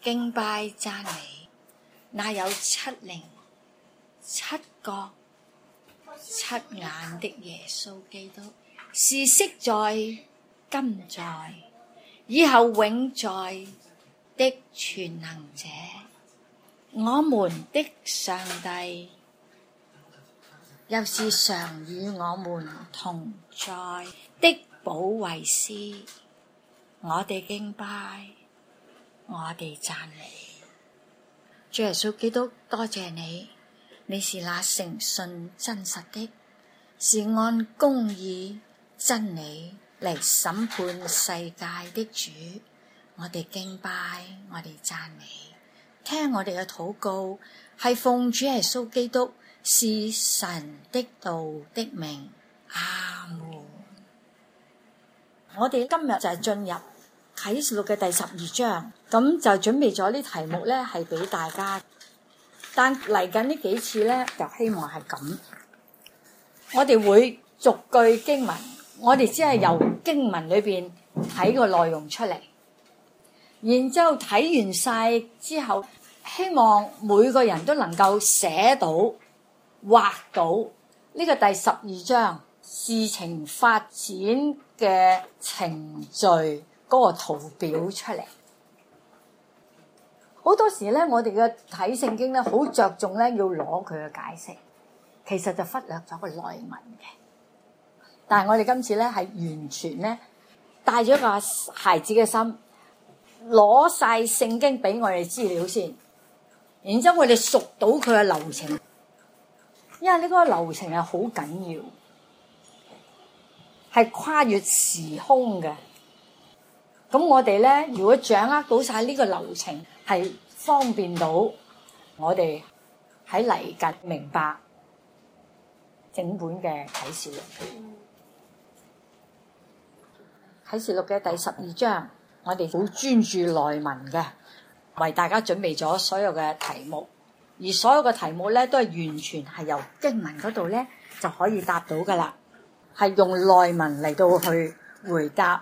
敬拜讚美，那有七靈、七角、七眼的耶穌基督，是昔在、今在、以後永在的全能者，我們的上帝，又是常與我們同在的保惠師。我哋敬拜，我哋讚美。主耶穌基督，多謝你，你是那誠信真實的，是按公義真理嚟審判世界的主。我哋敬拜，我哋讚美，聽我哋嘅禱告，係奉主耶穌基督是神的道的名。阿門。我哋今日就係進入啟示錄嘅第12章，咁就準備咗啲題目咧，係俾大家。但嚟緊呢幾次咧，就希望係咁，我哋會逐句經文，我哋只係由經文裏邊睇個內容出嚟，然之後睇完晒之後，希望每個人都能夠寫到、畫到呢個第12章事情發展嘅程序嗰個圖表出嚟。好多時咧，我哋嘅睇聖經咧，好着重咧要攞佢嘅解釋，其實就忽略咗個內文嘅。但係我哋今次咧係完全咧帶咗個孩子嘅心，攞晒聖經俾我哋資料先，然之後我哋熟到佢嘅流程，因為呢個流程係好緊要，係跨越時空嘅。咁我哋咧，如果掌握到晒呢個流程，係方便到我哋喺嚟緊明白整本嘅啟示錄。啟示錄嘅第12章，我哋好專注內文嘅，為大家準備咗所有嘅題目，而所有嘅題目咧都係完全係由經文嗰度咧就可以答到噶啦，係用內文嚟到去回答。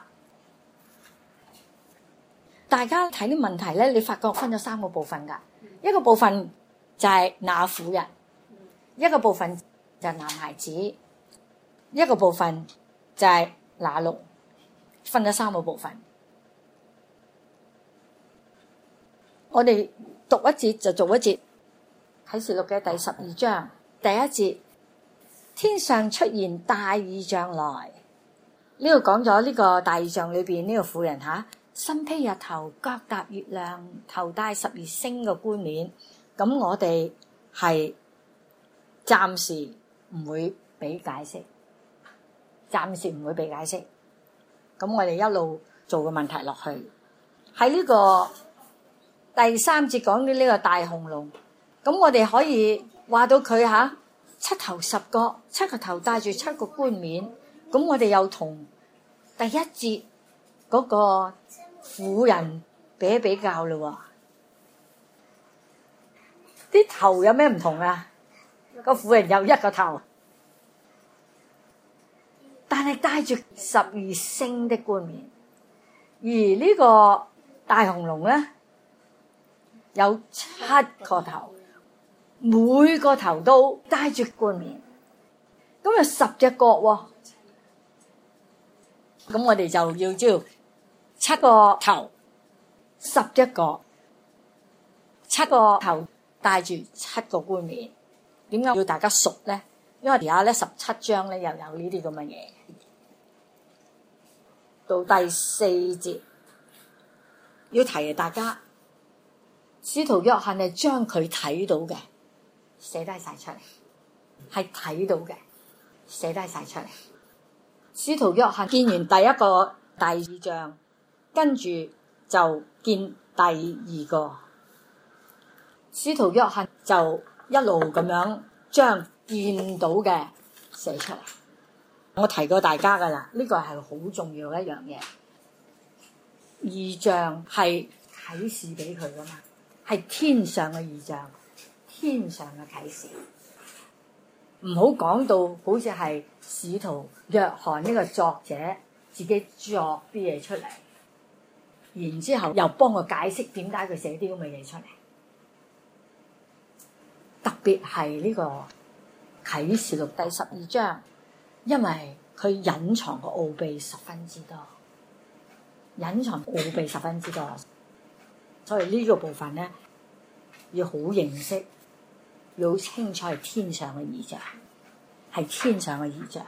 大家睇啲問題咧，你發覺分咗3個部分噶，一個部分就係那婦人，一個部分就係男孩子，一個部分就係那鹿，分咗3個部分。我哋讀一節就做一節。啟示錄嘅第12章第1節，天上出現大異象來。呢度講咗呢個大異象裏邊呢個婦人身披日頭，腳踏月亮，頭戴12星嘅冠冕。咁我哋係暫時唔會俾解釋，暫時唔會俾解釋。咁我哋一路做個問題落去。喺呢個第3節講到呢個大紅龍，咁我哋可以話到佢7頭10角，7個頭戴住7個冠冕。咁我哋又同第1節嗰個婦人比較咯，啲頭有咩唔同啊？個婦人有1個頭，但係戴住12星的冠冕，而呢個大紅龍咧有7個頭，每個頭都戴住冠冕，咁有10隻角喎。咁我哋就要知道7個頭10隻角，7個頭戴住7個冠冕。點解要大家熟咧？因為而家咧17章咧又有呢啲咁嘅嘢。到第4節要提大家，使徒約翰係將佢睇到嘅寫低晒出嚟，係睇到嘅寫低晒出嚟。使徒約翰見完第1個大異象，跟住就見第2個。使徒約翰就一路咁樣將見到嘅寫出嚟。我提過大家噶啦，呢個係好重要嘅一樣嘢。異象係啟示俾佢噶嘛，係天上嘅異象，天上嘅啟示。唔好講到好似係使徒約翰呢個作者自己作啲嘢出嚟， 然之後又幫佢解釋點解佢寫啲咁嘅嘢出嚟。特別係呢個啟示錄第12章，因為佢隱藏個奧秘十分之多，隱藏奧秘十分之多，所以呢個部分咧要好認識，要好清楚係天上嘅異象，係天上嘅異象。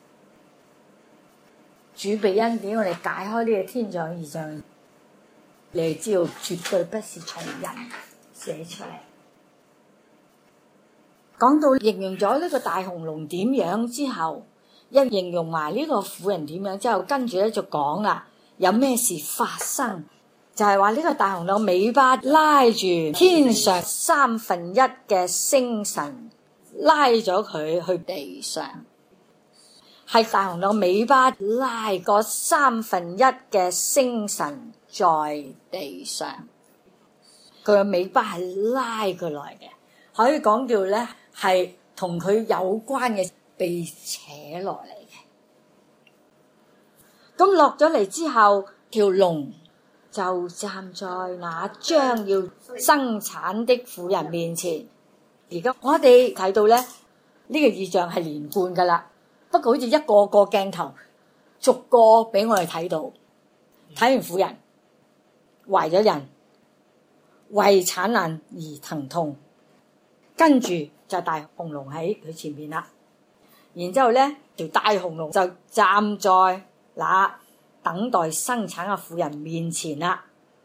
主俾恩典我哋解開呢個天上異象，你哋知道絕對不是從人寫出嚟。講到形容咗呢個大紅龍點樣之後，一形容埋呢個婦人點樣之後，跟住咧就講啦，有咩事發生？就係話呢個大紅龍尾巴拉住天上1/3嘅星辰，拉咗佢去地上。係大紅龍尾巴拉個1/3嘅星辰在地上，佢嘅尾巴係拉佢來嘅，可以講叫咧係同佢有關嘅被扯落嚟嘅。咁落咗嚟之後，條龍就站在那將要生產的婦人面前。而家我哋睇到咧呢個異象係連貫噶啦。不過好似一個個鏡頭逐個俾我哋睇到，睇完婦人懷咗人，為產難而疼痛，跟住就大紅龍喺佢前面啦。然之後咧條大紅龍就站在那等待生產嘅婦人面前啦。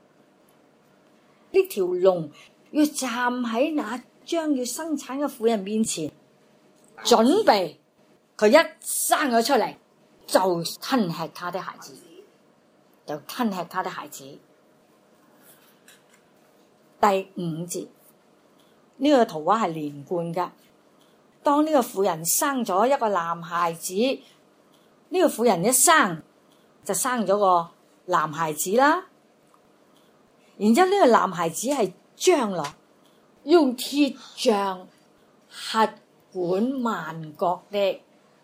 呢條龍要站喺那將要生產嘅婦人面前，準備佢一生咗出嚟就吞吃他的孩子，就吞吃他的孩子。第5節呢個圖畫係連貫噶。當呢個婦人生咗一個男孩子，呢個婦人一生就生咗個男孩子啦。然之後呢個男孩子係將來用鐵杖轄管萬國的。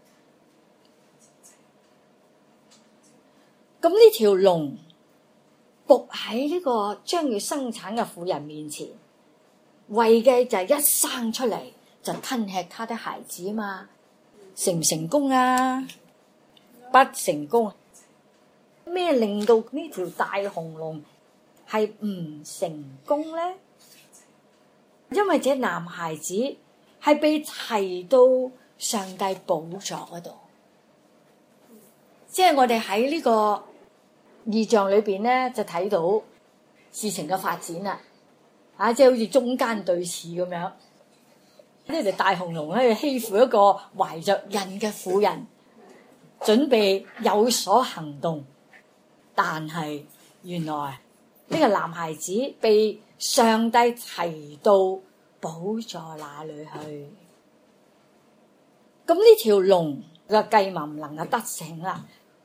咁呢條龍伏喺呢個將要生產嘅婦人面前，為嘅就係一生出嚟就吞吃他的孩子嘛。成唔成功啊？不成功。咩令到呢條大紅龍係唔成功咧？因為這男孩子係被提到上帝寶座嗰度，即係我哋喺呢個異象裏邊咧，就睇到事情嘅發展啦。即係好似中間對峙咁樣，呢條大紅龍喺度欺負一個懷着孕嘅婦人，準備有所行動。但係原來呢個男孩子被上帝提到寶座那裏去。咁呢條龍嘅計謀唔能夠得逞啦。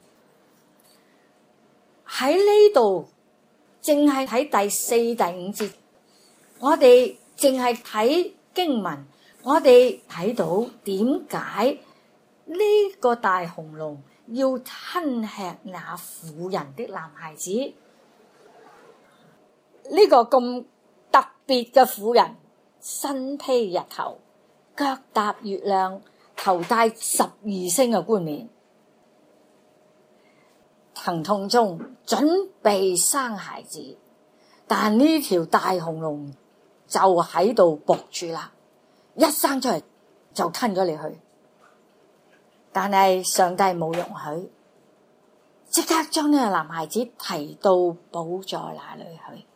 喺呢度淨係睇第4、第5節，我哋淨係睇經文，我哋睇到點解呢個大紅龍要吞吃那婦人的男孩子。呢個咁特別嘅婦人，身披日頭，腳踏月亮，頭戴12星嘅冠冕，疼痛中準備生孩子，但呢條大紅龍就喺度伏住啦，一生出嚟就吞咗你去。但係上帝冇容許，即刻將呢個男孩子提到寶座那裏去。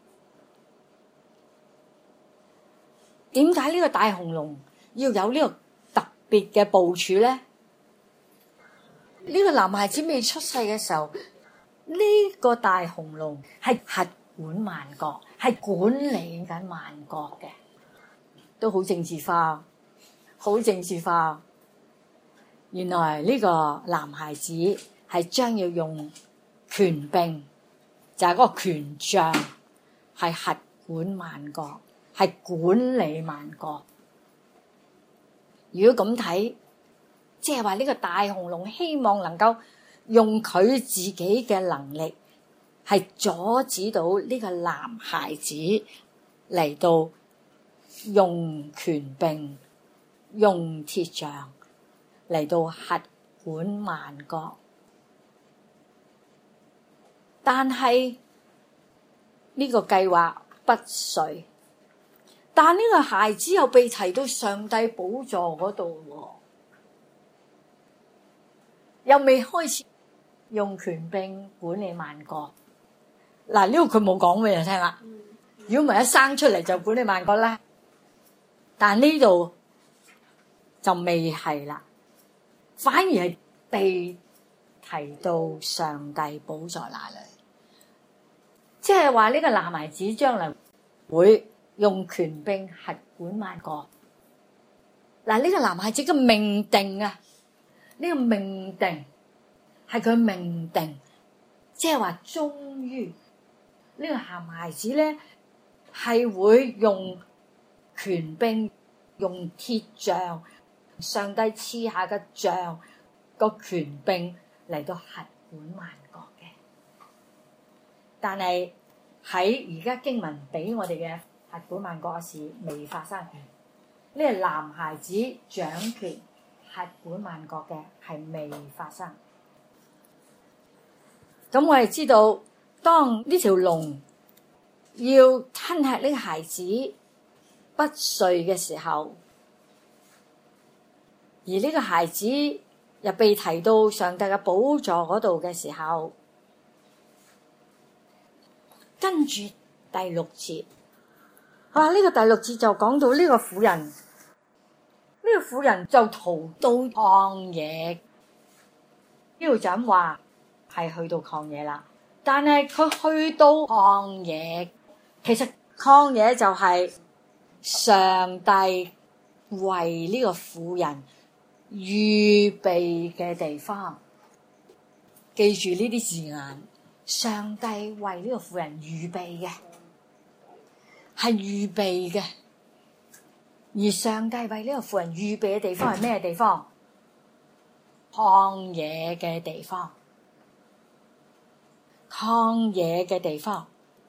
點解呢個大紅龍要有呢個特別嘅部署咧？呢個男孩子未出世嘅時候，呢個大紅龍係轄管萬國，係管理緊萬國嘅，都好政治化，好政治化。原來呢個男孩子係將要用權柄，就係嗰個權杖，係轄管萬國，係管理萬國。如果咁睇，即係話呢個大紅龍希望能夠用佢自己嘅能力， 係阻止到呢個男孩子嚟到用權柄、用鐵杖嚟到轄管萬國。但係呢個計劃不遂，但呢個孩子又被提到上帝寶座嗰度喎，又未開始用權柄管理萬國。嗱，呢個佢冇講俾人聽啦。如果唔係一生出嚟就管理萬國啦，但呢度就未係啦，反而係被提到上帝寶座那裏，即係話呢個男孩子將來會用權柄轄管萬國。嗱，呢個男孩子嘅命定啊，呢個命定係佢命定，即係話終於呢個男孩子咧係會用權柄、用鐵杖，上帝賜下嘅杖個權柄嚟到轄管萬國嘅。但係喺而家經文俾我哋嘅轄管萬國嘅事未發生，呢個男孩子掌權轄管萬國嘅係未發生。咁我哋知道，當呢條龍要吞吃呢個孩子不遂嘅時候，而呢個孩子又被提到上帝嘅寶座嗰度嘅時候，跟住第6節，呢個第6節就講到呢個婦人，呢個婦人就逃到曠野，呢度就咁話係去到曠野啦。但係佢去到曠野，其實曠野就係上帝為呢個婦人預備嘅地方。記住呢啲字眼，上帝為呢個婦人預備嘅，係預備嘅。而上帝為呢個婦人預備嘅地方係咩地方？曠野嘅地方。曠野嘅地方。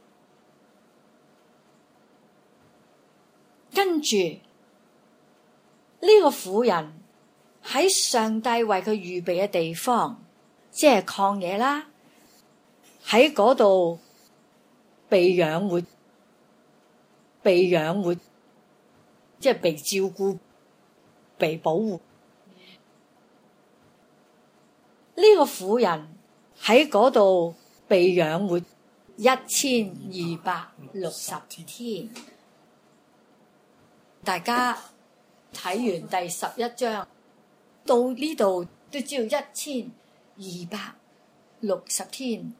跟住呢個婦人喺上帝為佢預備嘅地方，即係曠野啦，喺嗰度被養活，即係被照顧、被保護。呢個婦人喺嗰度被養活1260天。大家睇完第11章到呢度都知道1260天，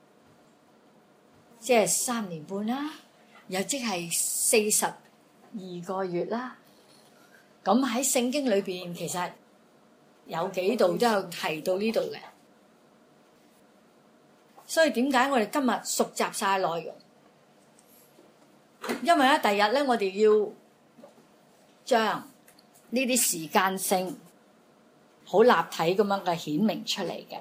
即係3年半啦，又即係42個月啦。咁喺聖經裏邊其實有幾度都有提到呢度嘅，所以點解我哋今日熟習晒內容？因為咧，第日咧我哋要將呢啲時間性好立體咁樣嘅顯明出嚟嘅。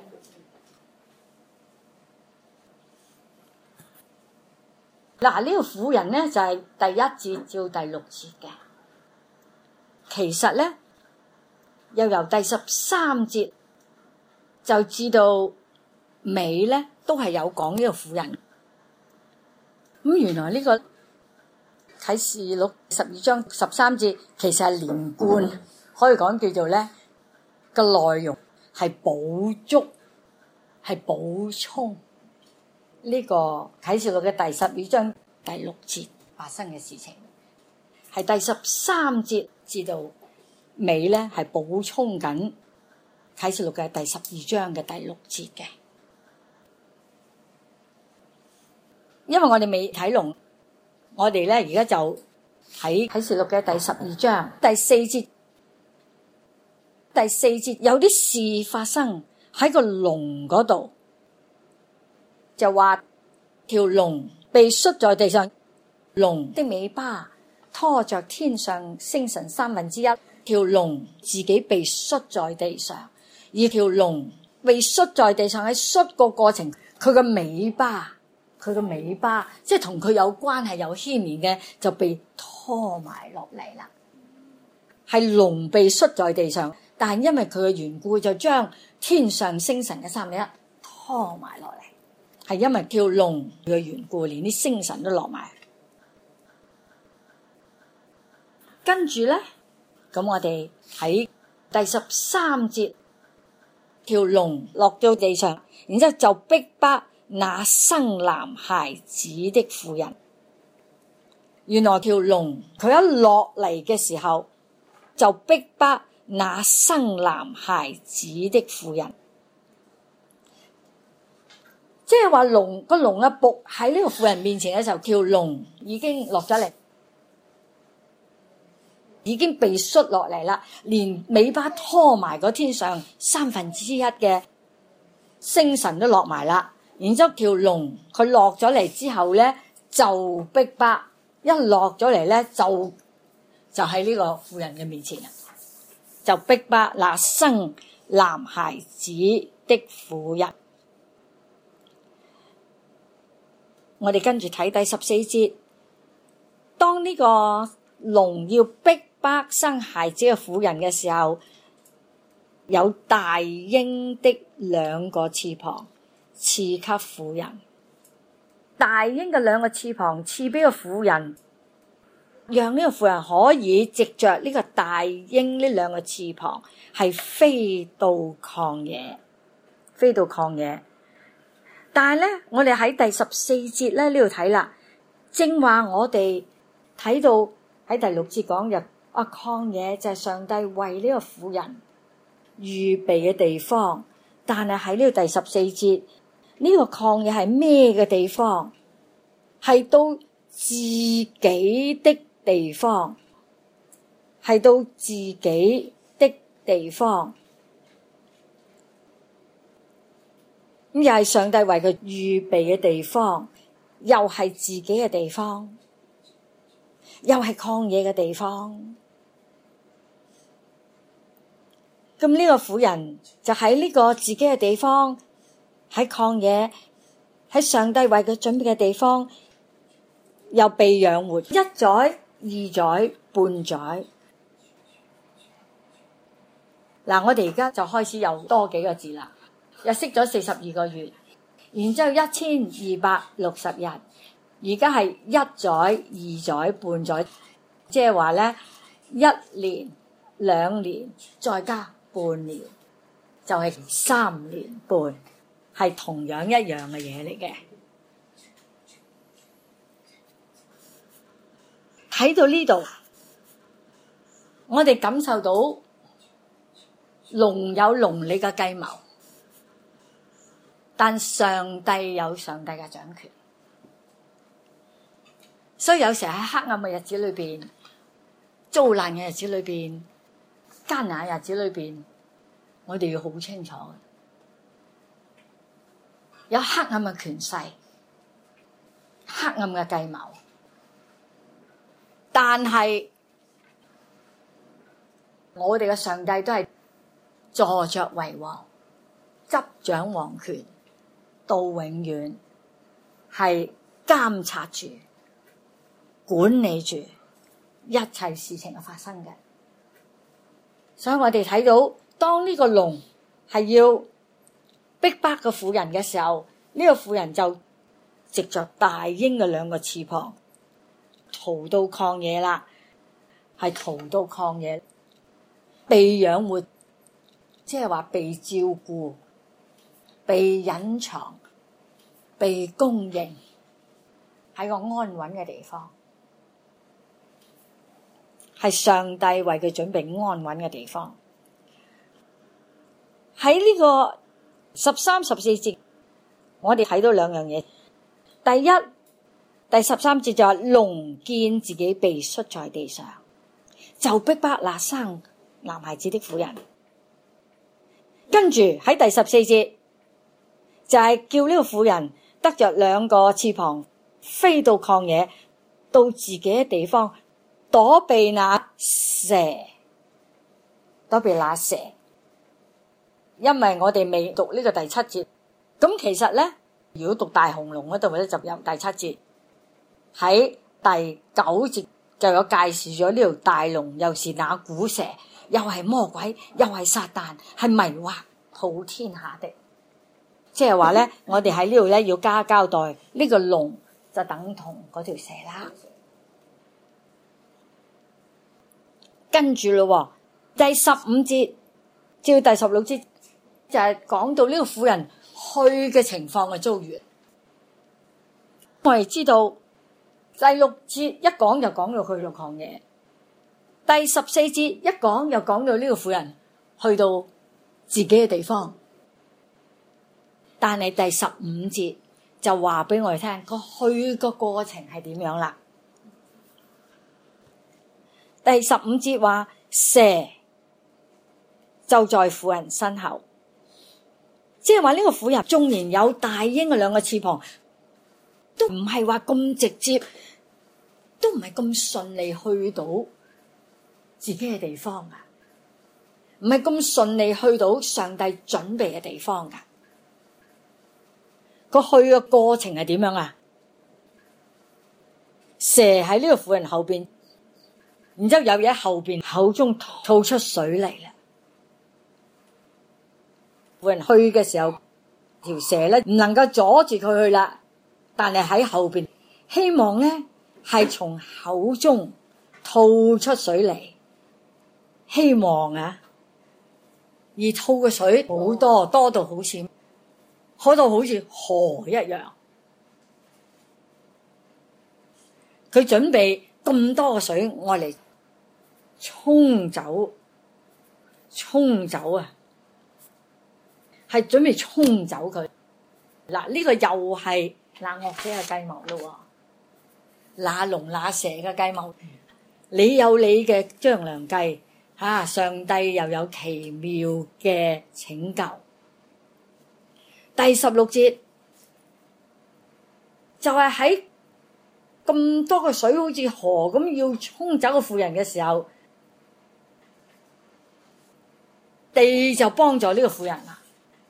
嗱，呢個婦人咧就係第1節至到第6節嘅。其實咧又由第13節就至到尾咧都係有講呢個婦人。咁原來呢個啟示錄12章13節其實係連貫，可以講叫做咧個內容係補足，係補充呢個啟示錄嘅第12章第6節發生嘅事情，係第13節至到尾咧係補充緊啟示錄嘅第12章嘅第6節嘅。因為我哋未睇龍，我哋咧而家就睇啟示錄嘅第12章第4節。第4節有啲事發生喺個龍嗰度，就話條龍被摔在地上，龍的尾巴拖着天上星辰1/3，條龍自己被摔在地上，而條龍被摔在地上，喺摔個過程，佢個尾巴佢個尾巴，即係同佢有關係有牽連嘅，就被拖埋落嚟啦。係龍被摔在地上，但係因為佢嘅緣故，就將天上星辰嘅三分一拖埋落嚟。係因為叫龍嘅緣故，連啲星辰都落埋。跟住咧，咁我哋喺第13節，條龍落到地上，然之後就逼迫那生男孩子的婦人。原來條龍佢一落嚟嘅時候，就逼迫那生男孩子的婦人，即係話個龍嘅僕喺呢個婦人面前嘅時候，條龍已經落咗嚟，已經被摔落嚟啦，連尾巴拖埋個天上1/3嘅星辰都落埋啦。然之後條龍佢落咗嚟之後咧，就逼迫，一落咗嚟咧就喺呢個婦人嘅面前啊，就逼迫那生男孩子的婦人。我哋跟住睇第14節，當呢個龍要逼迫生孩子嘅婦人嘅時候，有大鷹的2個翅膀賜給婦人。大鷹嘅2個翅膀賜俾個婦人，讓呢個婦人可以藉着呢個大鷹呢2個翅膀係飛到曠野，飛到曠野。但係咧，我哋喺第14節咧呢度睇啦，正話我哋睇到喺第6節講入曠野就係上帝為呢個婦人預備嘅地方。但係喺呢個第14節，呢個曠野係咩嘅地方？係到自己的地方，係到自己的地方。咁又係上帝為佢預備嘅地方，又係自己嘅地方，又係曠野嘅地方。咁呢個婦人就喺呢個自己嘅地方，喺曠野，喺上帝為佢準備嘅地方，又被養活1載、2載、半載。嗱，我哋而家就開始又多幾個字啦，又識咗42個月，然之後1260日，而家係1載、2載、半載，即係話咧1年、2年再加半年，就係3年半，係同樣一樣嘅嘢嚟嘅。睇到呢度，我哋感受到龍有龍理嘅計謀，但上帝有上帝嘅掌權。所以有時喺黑暗嘅日子裏邊，遭難嘅日子裏邊，艱難嘅日子裏邊，我哋要好清楚，有黑暗嘅權勢，黑暗嘅計謀，但係我哋嘅上帝都係坐着為王，執掌王權到永遠，係監察住、管理住一切事情嘅發生嘅。所以我哋睇到，當呢個龍係要逼迫個婦人嘅時候，呢個婦人就藉着大鷹嘅2個翅膀逃到曠野啦，係逃到曠野，被養活，即係話被照顧、被隱藏、被供應，喺個安穩嘅地方，係上帝為佢準備安穩嘅地方。喺呢個13、14節，我哋睇到2樣嘢。第一，第13節就話龍見自己被摔在地上，就逼迫那生男孩子的婦人。跟住喺第14節就係叫呢個婦人得着2個翅膀，飛到曠野，到自己嘅地方，躲避那蛇，躲避那蛇。因為我哋未讀呢個第7節，咁其實咧如果讀大紅龍嗰度咧，就有第7節，喺第9節就有介紹咗呢條大龍，又是那古蛇，又係魔鬼，又係撒旦，係迷惑普天下的。即係話咧，我哋喺呢度咧要加交代，呢個龍就等同嗰條蛇啦。跟住咯，第15節至到第16節就係講到呢個婦人去嘅情況嘅遭遇。我哋知道第6節一講就講到去到曠野，第14節一講又講到呢個婦人去到自己嘅地方，但係第15節就話俾我哋聽個去個過程係點樣啦。第15節話蛇就在婦人身後，即係話呢個婦人縱然有大鷹嘅2個翅膀，都唔係話咁直接，都唔係咁順利去到自己嘅地方噶，唔係咁順利去到上帝準備嘅地方噶。個去嘅過程係點樣啊？蛇喺呢個婦人後邊，然之後有嘢喺後邊口中吐出水嚟啦。婦人去嘅時候，條蛇咧唔能夠阻住佢去啦，但係喺後邊希望咧係從口中吐出水嚟，希望啊，而吐嘅水好多，多到好似河一樣。佢準備咁多嘅水愛嚟沖走啊，係準備沖走佢。嗱，呢個又係那惡者嘅計謀咯，那龍那蛇嘅計謀。你有你嘅張良計，上帝又有奇妙嘅拯救。第16節就係喺咁多個水好似河咁要沖走個婦人嘅時候，地就幫助呢個婦人啦，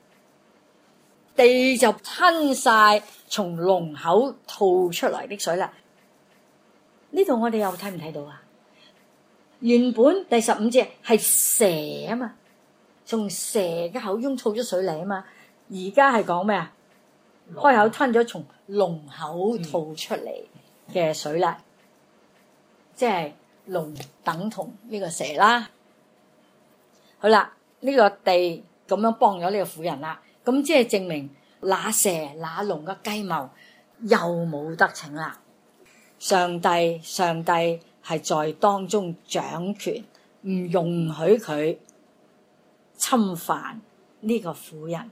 地就吞晒從龍口吐出來的水啦。呢度我哋又睇唔睇到啊？原本第15節係蛇啊嘛，從蛇嘅口中吐咗水嚟啊嘛，而家係講咩啊？開口吞咗從龍口吐出嚟嘅水啦，即係龍等同呢個蛇啦。好啦，呢個地咁樣幫咗呢個婦人啦，咁即係證明那蛇那龍嘅計謀又冇得逞啦。上帝係在當中掌權，唔容許佢侵犯呢個婦人。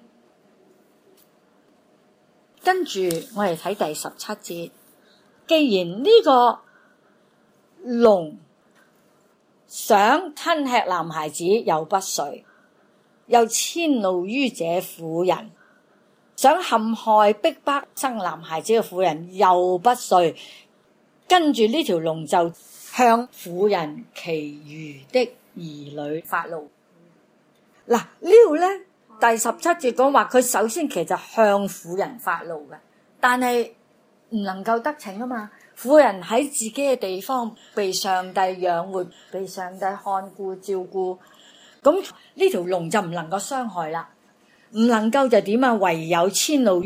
跟住我哋睇第17節，既然呢個龍想吞吃男孩子又不遂，又遷怒於這婦人，想陷害逼迫生男孩子嘅婦人又不遂，跟住呢條龍就向婦人其餘的兒女發怒。嗱，呢度咧第17節講話佢首先其實向婦人發怒嘅，但係唔能夠得逞啊嘛。婦人喺自己嘅地方被上帝養活，被上帝看顧照顧，咁呢條龍就唔能夠傷害啦，唔能夠就點啊？唯有遷怒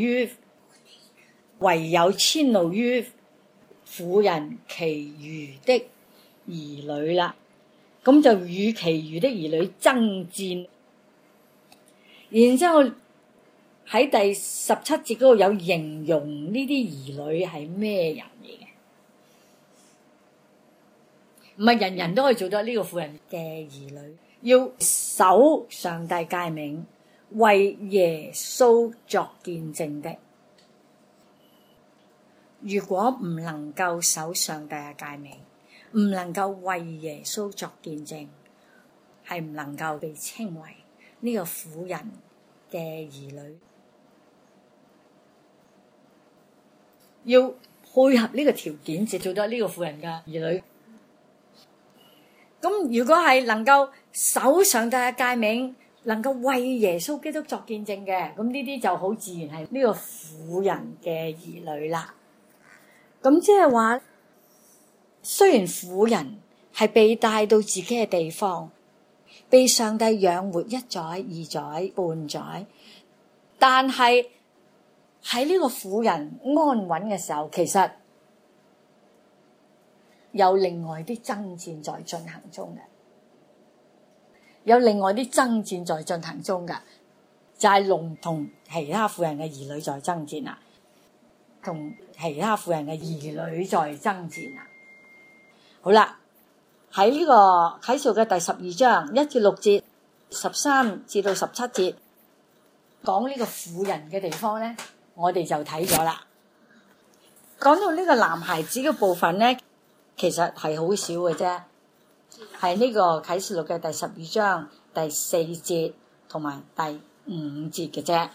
於婦人其餘的兒女啦，咁就與其餘的兒女爭戰。然之後喺第17節嗰度有形容呢啲兒女係咩人嚟嘅？唔係人人都可以做到呢個婦人嘅兒女，要守上帝誡命，為耶穌作見證的。如果唔能夠守上帝嘅誡命，唔能夠為耶穌作見證，係唔能夠被稱為呢個婦人嘅兒女。要配合呢個條件，就做到呢個婦人嘅兒女。咁如果係能夠守上帝嘅誡命， 能夠為耶穌基督作見證嘅，咁呢啲就好自然係呢個婦人嘅兒女啦。咁即係話，雖然婦人係被帶到自己嘅地方，被上帝養活1載、2載、半載，但係喺呢個婦人安穩嘅時候，其實有另外啲爭戰在進行中嘅，有另外啲爭戰在進行中嘅，就係龍同其他婦人嘅兒女在爭戰啦，同其他婦人嘅兒女在爭戰啦。好啦，喺呢個啟示錄嘅第12章1至6節、13至到17節講呢個婦人嘅地方咧，我哋就睇咗啦。講到呢個男孩子嘅部分咧，其實係好少嘅啫，係呢個啟示錄嘅第12章第4節同埋第5節嘅啫。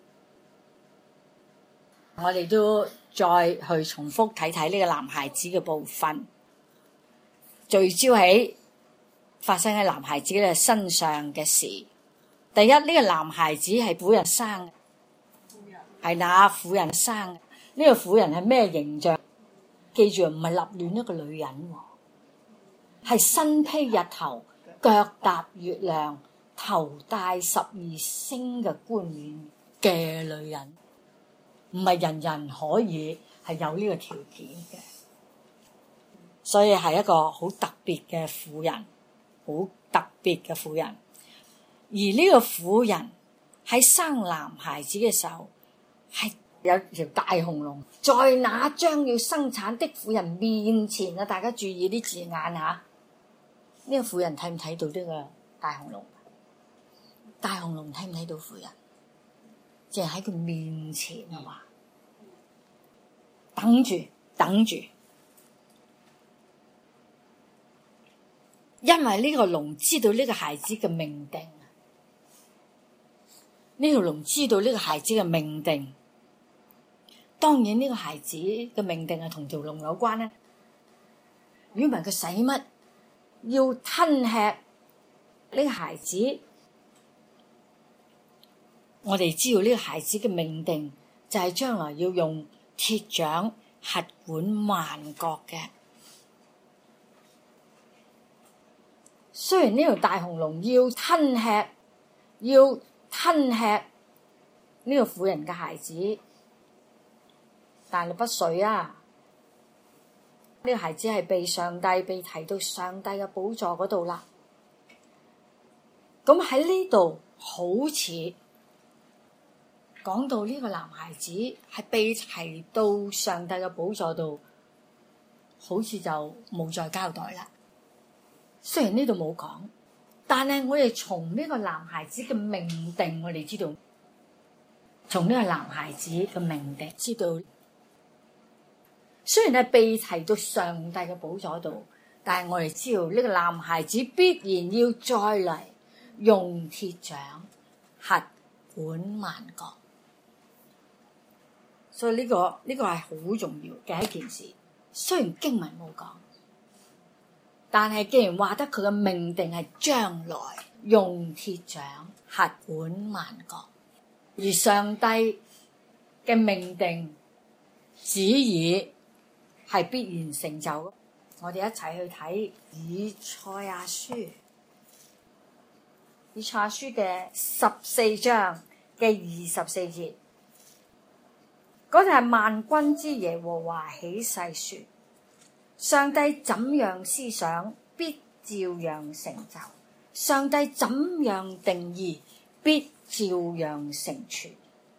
我哋都再去重複睇睇呢個男孩子嘅部分，聚焦喺發生喺男孩子嘅身上嘅事。第一，呢個男孩子係婦人生嘅，係那婦人生嘅。呢個婦人係咩形象？記住唔係立亂一個女人，係身披日頭，腳踏月亮，頭戴12星嘅冠冕嘅女人，唔係人人可以係有呢個條件嘅，所以係一個好特別嘅婦人，好特別嘅婦人。而呢個婦人喺生男孩子嘅時候，係有條大紅龍在那將要生產的婦人面前啊！大家注意啲字眼吓，呢個婦人睇唔睇到呢個大紅龍？大紅龍睇唔睇到婦人？淨係喺佢面前啊嘛，等住，因為呢個龍知道呢個孩子嘅命定，呢條龍知道呢個孩子嘅命定。當然呢個孩子嘅命定係同條龍有關咧。如果唔係佢使乜要吞吃呢個孩子？我哋知道呢個孩子嘅命定就係將來要用鐵掌轄管萬國嘅。雖然呢條大紅龍要吞吃呢個婦人嘅孩子，但係不遂啊！呢個孩子係被提到上帝嘅寶座嗰度啦。咁喺呢度好似講到呢個男孩子係被提到上帝嘅寶座度，好似就冇再交代啦。雖然呢度冇講，但係我哋從呢個男孩子嘅命定，我哋知道，從呢個男孩子嘅命定知道，雖然係被提到上帝嘅寶座度，但係我哋知道呢個男孩子必然要再嚟用鐵掌轄管萬國。所以呢個係好重要嘅一件事。雖然經文冇講，但係既然話得佢嘅命定係將來用鐵掌轄管萬國，而上帝嘅命定旨意係必然成就。我哋一齊去睇以賽亞書嘅14章嘅24節。嗰就係萬軍之耶和華起誓說，上帝怎樣思想，必照樣成就；上帝怎樣定義，必照樣成全。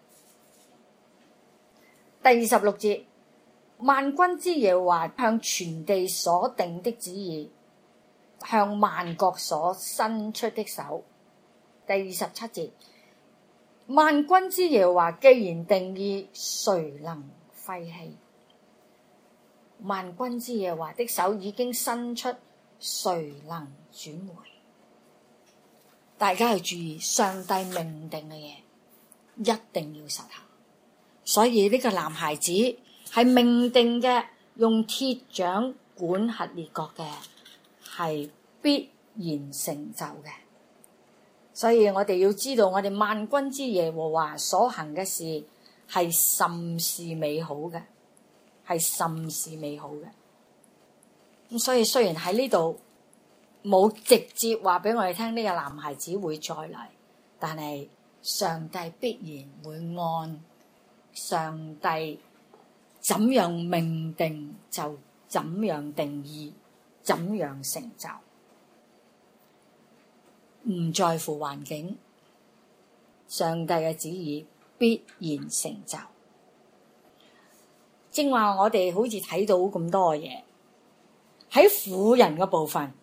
第26節，萬軍之耶和華向全地所定的旨意，向萬國所伸出的手。第27節，萬軍之耶和華既然定義，誰能廢棄？萬軍之耶和華的手已經伸出，誰能轉回？大家要注意，上帝命定嘅嘢一定要實行。所以呢個男孩子係命定嘅，用鐵掌管轄列國嘅，係必然成就嘅。 所以我哋要知道，我哋萬軍之耶和華所行嘅事係甚是美好嘅，係甚是美好嘅。咁所以雖然喺呢度冇直接話俾我哋聽呢個男孩子會再嚟，但係上帝必然會按上帝怎樣命定就怎樣定義，怎樣成就，唔在乎環境，上帝嘅旨意必然成就。正話我哋好似睇到咁多嘢，喺婦人嘅部分，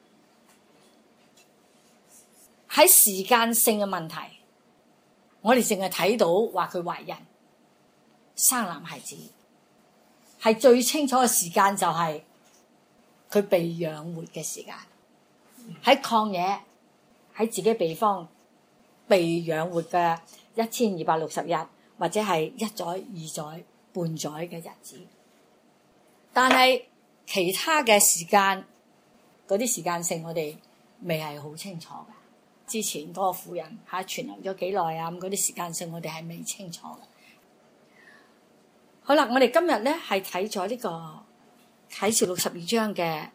喺時間性嘅問題，我哋淨係睇到話佢懷孕生男孩子，係最清楚嘅時間就係佢被養活嘅時間，喺曠野，喺自己地方被養活嘅1260日，或者係1載、2載、半載嘅日子。但係其他嘅時間，嗰啲時間性我哋未係好清楚嘅。之前嗰個婦人存留咗幾耐啊？咁嗰啲時間性我哋係未清楚嘅。好啦，我哋今日咧係睇咗呢個啟示錄12章嘅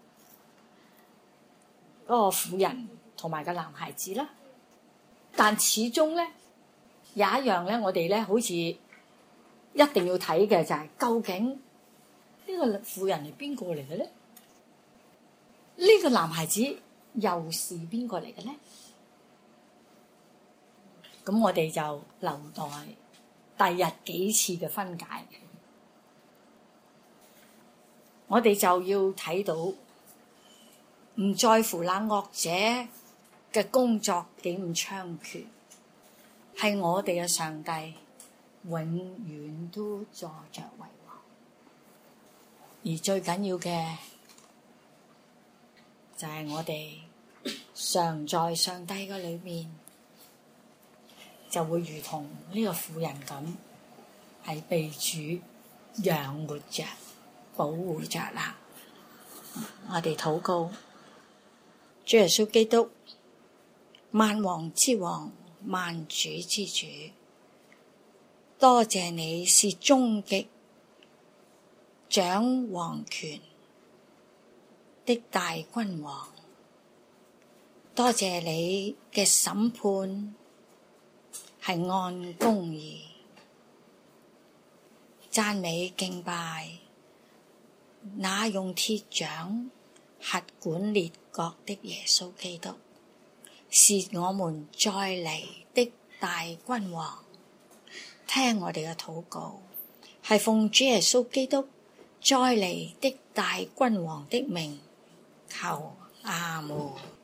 嗰個婦人同埋個男孩子啦。但始終咧有一樣咧，我哋咧好似一定要睇嘅就係究竟呢個婦人係邊個嚟嘅咧？呢個男孩子又是邊個嚟嘅咧？咁我哋就留待第日幾次嘅分解。我哋就要睇到，唔在乎那惡者嘅工作幾咁猖獗，係我哋嘅上帝永遠都坐着為王。而最緊要嘅就係我哋常在上帝嘅裏面，就會如同呢個婦人咁，係被主養活着、保護着啦。我哋禱告，主耶穌基督，萬王之王、萬主之主，多謝你是終極掌王權的大君王，多謝你嘅審判係按公義，讚美敬拜那用鐵掌轄管列國的耶穌基督，是我們再嚟的大君王。聽我哋嘅禱告，係奉主耶穌基督再嚟的大君王的名求，阿們。